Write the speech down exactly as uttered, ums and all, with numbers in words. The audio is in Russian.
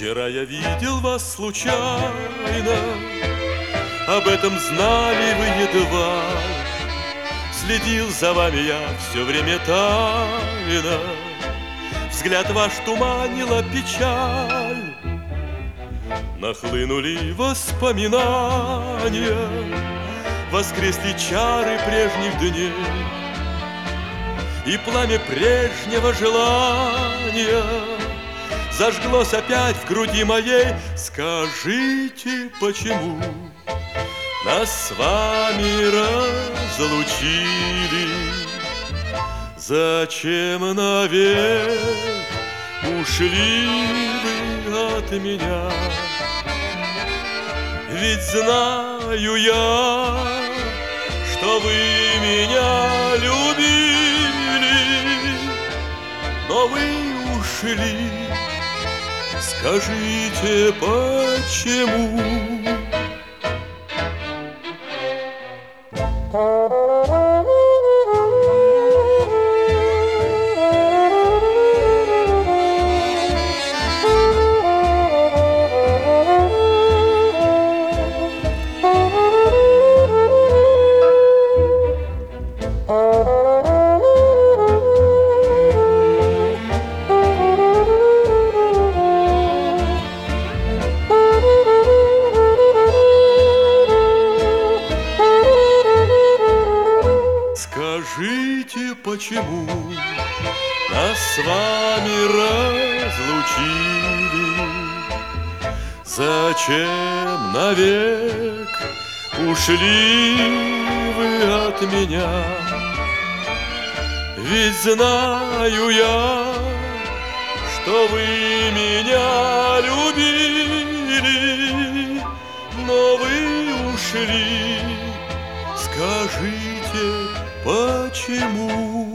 Вчера я видел вас случайно, об этом знали вы едва. Следил за вами я все время тайно, взгляд ваш туманила печаль. Нахлынули воспоминания, воскресли чары прежних дней, и пламя прежнего желания зажглось опять в груди моей. Скажите, почему нас с вами разлучили? Зачем навек ушли вы от меня? Ведь знаю я, что вы меня любили, но вы ушли. Скажите, почему? Скажите, почему нас с вами разлучили? Зачем навек ушли вы от меня? Ведь знаю я, что вы меня любили, но вы ушли. Скажите, почему?